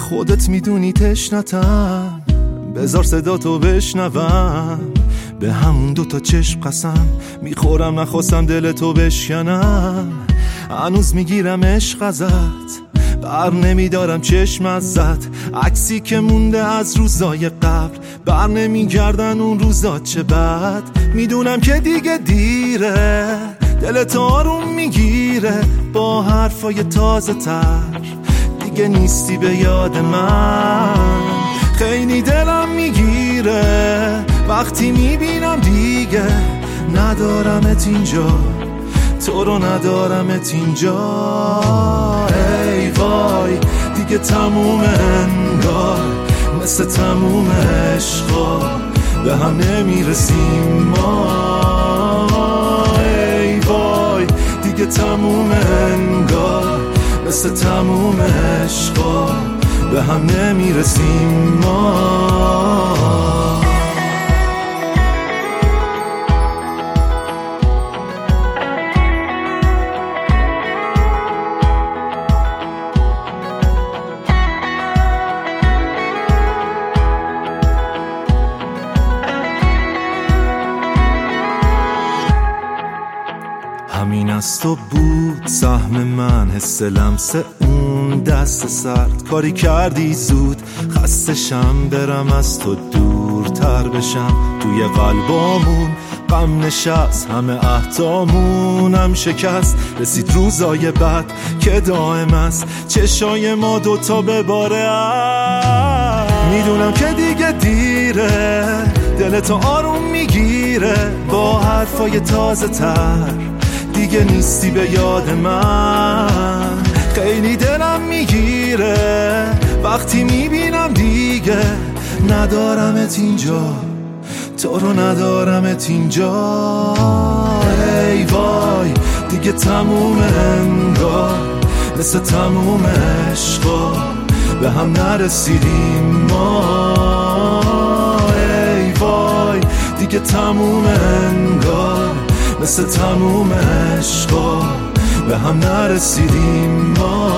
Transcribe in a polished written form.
خودت میدونی تشنتم، بذار صدا تو بشنوم. به همون دوتا چشم قسم میخورم، نخواستم دل تو بشکنم. هنوز میگیرم عشق ازت، بر نمیدارم چشم ازت. عکسی که مونده از روزای قبل، بر نمیگردن اون روزا چه بد. میدونم که دیگه دیره، دلت آروم میگیره با حرفای تازه تر. دیگه نیستی به یاد من، خیلی دلم میگیره وقتی میبینم دیگه ندارمت اینجا، تو رو ندارمت اینجا. ای وای دیگه تموم انگار، مثل تموم عشقا به هم نمیرسیم ما. ای وای دیگه تموم انگار، مثل تموم عشقا به هم نمیرسیم ما. همین از تو بود سهم من، حس لمس اون دست سرد. کاری کردی زود خستشم، برم از تو دورتر بشم. توی قلبامون غم نشست، همه عهدامونم شکست. رسید روزای بعد که دائم است، چشای ما دوتا بباره. میدونم که دیگه دیره، دلتو آروم میگیره با حرفای تازه تر. دیگه نیستی به یاد من، خیلی دلم میگیره وقتی میبینم دیگه ندارمت اینجا، تو رو ندارمت اینجا. ای وای دیگه تموم انگار، مثل تموم عشقا به هم نرسیدیم ما. ای وای دیگه تموم انگار، مثل تموم عشقا به هم نرسیدیم ما.